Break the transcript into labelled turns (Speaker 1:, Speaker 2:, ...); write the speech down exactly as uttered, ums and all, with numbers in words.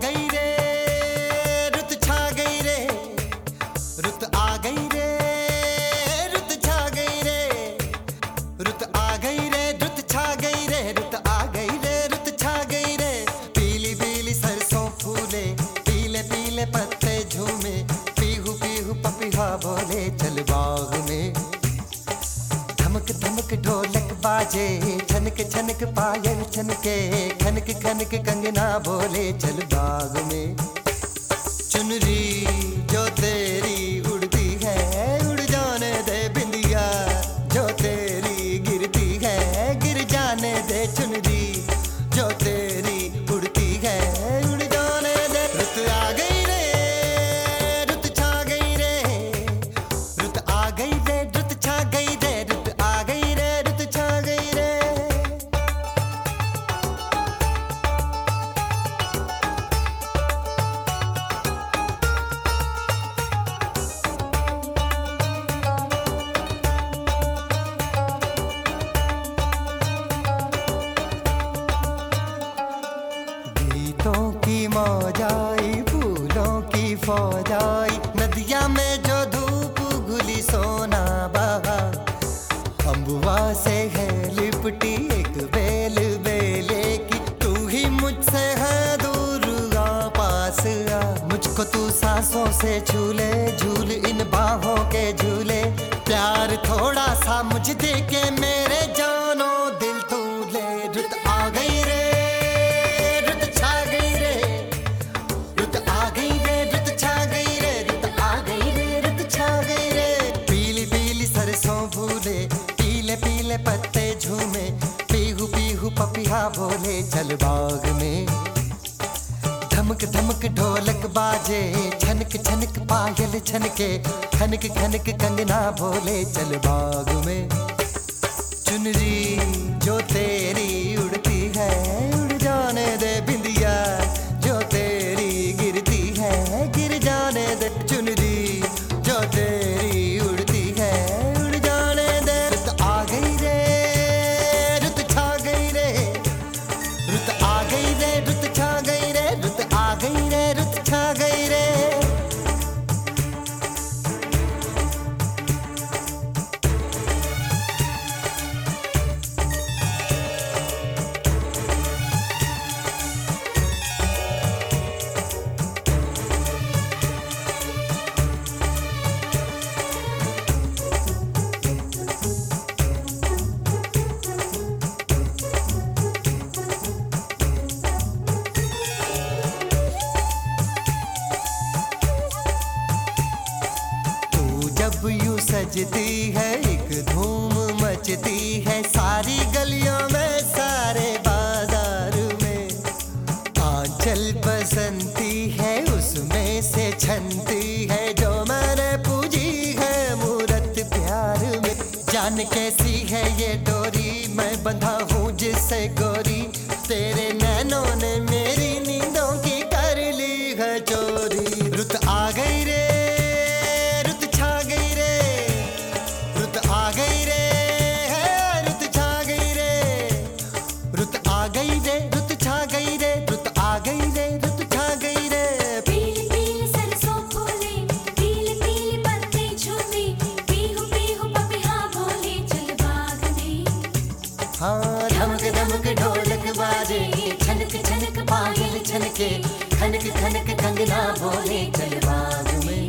Speaker 1: गई रे रुत छा गई रे, रुत आ गई रे रुत छा गई रे, रुत आ गई रे रुत छा गई रे, रुत आ गई रे रुत छा गई रे। पीली पीली सरसों फूले, पीले पीले पत्ते झूमे, पीहू पीहू पपीहा बोले चल बाग में। धमक धमक ढोलक बाजे, छनक छनक पायल छनके, खनक खनक कंगना बोले चल बाग में। चुनरी जो तेरी उड़ती है उड़ जाने दे बिंदिया, जो तेरी गिरती है गिर जाने दे चुनरी, जो तेरी उड़ती है उड़ जाने दे। रुत आ गई रे रुत छा गई रे, रुत आ गई रे रुत छा गई रे, रुत आ गई रे रुत छा गई रे। गीतों की मौज आई, फूलों की फौज आई, नदिया में जो धूप घुली सोना बहा। अम्बुआ से है लिपटी एक बेल बेले की, तू ही मुझसे है दूर आ पास आ। मुझको तू सांसों से झूले, झूल इन बाहों के झूले, प्यार थोड़ा सा मुझ दे के मेरे जानो दिल तू ले। रुत आ गई रे रुत छा गई रे, रुत आ गई रे रुत छा गई रे, रुत आ गई रे रुत छा गई रे। पीली पीली सरसों फूले, पीले पीले पत्ते झूमे, पीहू पीहू पपीहा बोले चल बाग में। धमक धमक ढोलक बाजे, छनक छनक पायल छनके, खनक खनक कंगना बोले चल बाग में। चुनरी जो तेरी उड़ती है उड़ जाने दे बिंदिया, जो तेरी गिरती है गिर जाने दे चुनरी, जो तेरी उड़ती है उड़ जाने दे। रुत आ गई रे रुत छा गई रे, रुत आ गई रे रुत छा गई रे, रुत आ गई रे रुत छा गई रे। जब यूं सजती है एक धूम मचती है, सारी गलियों में सारे बाजार में। आंचल बसंती है उसमें से छनती है, जो मैंने पूजी है मूरत प्यार में। जान कैसी है ये डोरी मैं बंधा हूँ जिससे गोरी, तेरे नैनों ने मेरी नींदों की कर ली है चोरी। रुत आ गई रे आ गई रे रुत छा गई रे, रुत आ गई रे रुत छा गई रे, रुत आ गई रे रुत छा गई रे।
Speaker 2: पीली पीली सरसों फूले, पीले पीले पत्ते झूमे, पीहू पीहू पपीहा बोले चल बाग में।
Speaker 1: हाँ धमक धमक ढोलक बाजे, छनक छनक पायल छनके, खनक खनक कंगना बोले चल बाग में।